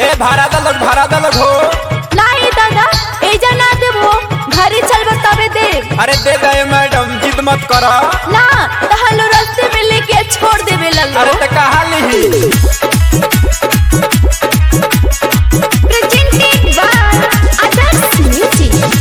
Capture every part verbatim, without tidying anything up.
ए भाड़ा दलक भाड़ा दलक हो नहीं दादा एजा ना देबो घरे चलबो तबे दे। अरे दे दे मैडम जिद मत करो ना तहलो रास्ते में लेके छोड़ देबे लल्लो। अरे त कहां लिही प्रेजेंटेड बाय आदर्श म्यूजिक।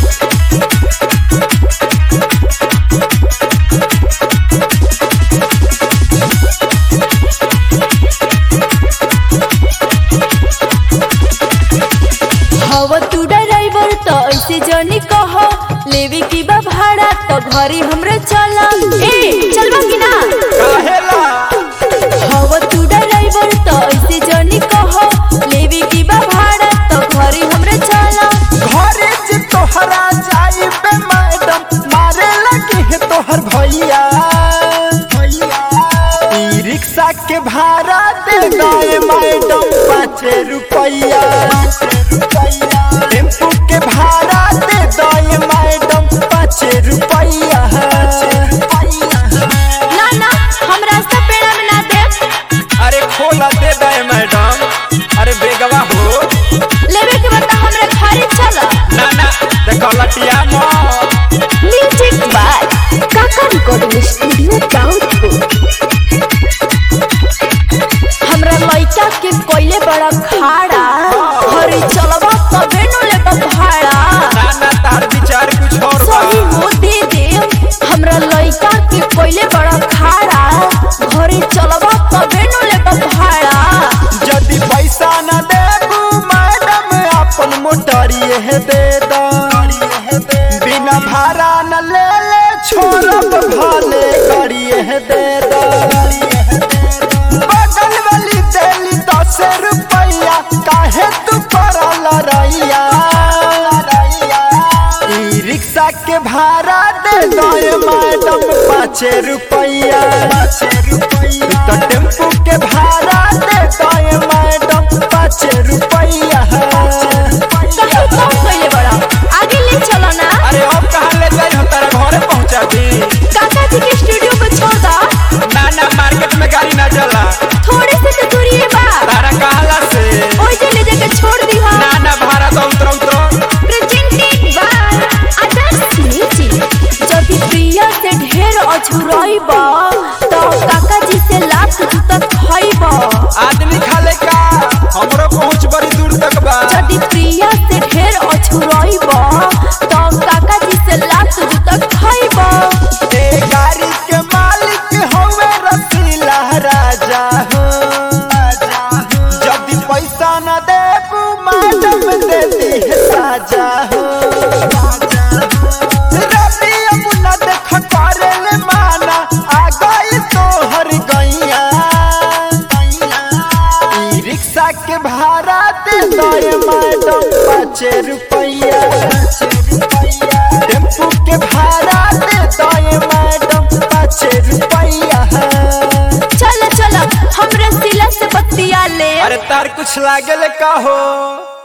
हवा तू ड्राइवर तो ऐसे जनी कहो लेवे की बा भाड़ा तो घरे हमरे चला। ए चलबा की ना काहेला हवा तू ड्राइवर तो ऐसे जनी कहो लेवे की बा भाड़ा तो घरे हमरे चला। घरे जे तोहरा जाई बे मैडम मारे लगे है तोहर भैया भैया ई रिक्शा के भाड़ा दे दे मैडम पाँच रुपया टेम्पू के भाड़ा दे दे मैडम पाँच रुपया। ना ना हम रास्ता पेड़ा में ना दे। अरे खोला दे दे मैडम अरे बेगवा हो लेवे के बता हमरे घरे चला। ना ना देखो लटिया मत music by Kaka recording studio डाउनपुर। हमरा लइका के कोइले बड़ा खाड़ा घरे चलबा तबे न लेबा भाड़ा। ना ना तार विचार कुछ और बा सही हो दे दे हमरा लइका के कोइले बड़ा खाड़ा घरे चलबा तबे न लेबा भाड़ा। यदि पैसा न देबू मैडम अपन मोटरिए है दे दो बिना भाड़ा न ले ले छोड़ब भले करिए है दे दो बगल वाली देली दस रुपया काहे तू पड़ल रैया ई रिक्शा के भाड़ा दे दो मैडम पाँच रुपया तो टेम्पू के भाड़ा दे दो मैडम पाँच रुपया। कहीं कम कोइले बड़ा आगे ले चलो ना। अरे अब कहाँ ले जाई हम तेरे घरे पहुँचा दी काका जी के स्टूडियो को छोड़ दा। ना ना मार्केट में गाड़ी ना चला थोड़े से तो दूरी है बा तारा कहला से ओइ जे ले जाके छोड़ दी हा। ना ना भाड़ा दो उतरो उतरो प्रेजेंटेड बाय आदर्श म्यूजिक। जब प्रिया से ढेर अछुराइबा तो काका जी से लाख जूता खाइबा। आदमी खाले का हमरो पहुँच बड़ी दूर तक बा जब प्रिया से ढेर अछुराइबा तो काका जी से लाख जूता खाइबा। ए गाड़ी के मालिक हवे रसीला राजा हो यदि पैसा न देबू मैडम दे दी है साजा हो रवि अब न देख करे ले माना आ गई तोहर गैया ई रिक्शा के भाड़ा दे दो मैडम पाँच रुपया टेम्पू के भाड़ा दे दो मैडम पाँच रुपया। चल चल हमरे सिला से बत्तिया ले। अरे तार कुछ लागल का हो